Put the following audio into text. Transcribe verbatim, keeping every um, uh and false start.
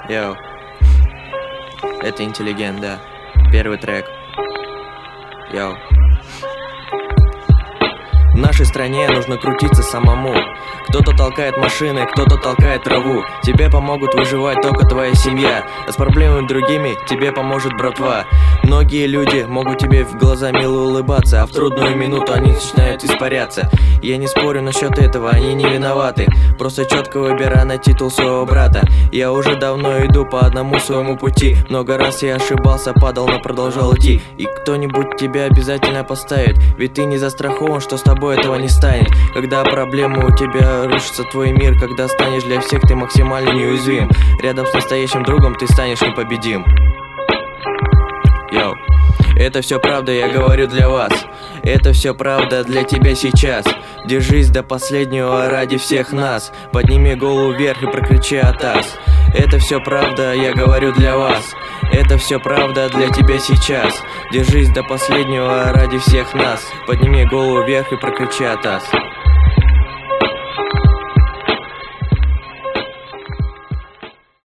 Йоу, это интеллигент, да. Первый трек. Йоу. В нашей стране нужно крутиться самому. Кто-то толкает машины, кто-то толкает траву. Тебе помогут выживать только твоя семья, а с проблемами другими тебе поможет братва. Многие люди могут тебе в глаза мило улыбаться, а в трудную минуту они начинают испаряться. Я не спорю насчет этого, они не виноваты. Просто четко выбирай на титул своего брата. Я уже давно иду по одному своему пути. Много раз я ошибался, падал, но продолжал идти. И кто-нибудь тебя обязательно поставит, ведь ты не застрахован, что с тобой этого не станет. Когда проблемы у тебя рушится твой мир, когда станешь для всех ты максимально неуязвим, рядом с настоящим другом ты станешь непобедим. Йоу, это все правда, я говорю для вас. Это все правда для тебя сейчас. Держись до последнего ради всех нас. Подними голову вверх и прокричи «Атас». Это все правда, я говорю для вас. Это все правда для тебя сейчас. Держись до последнего ради всех нас. Подними голову вверх и прокричи «Атас».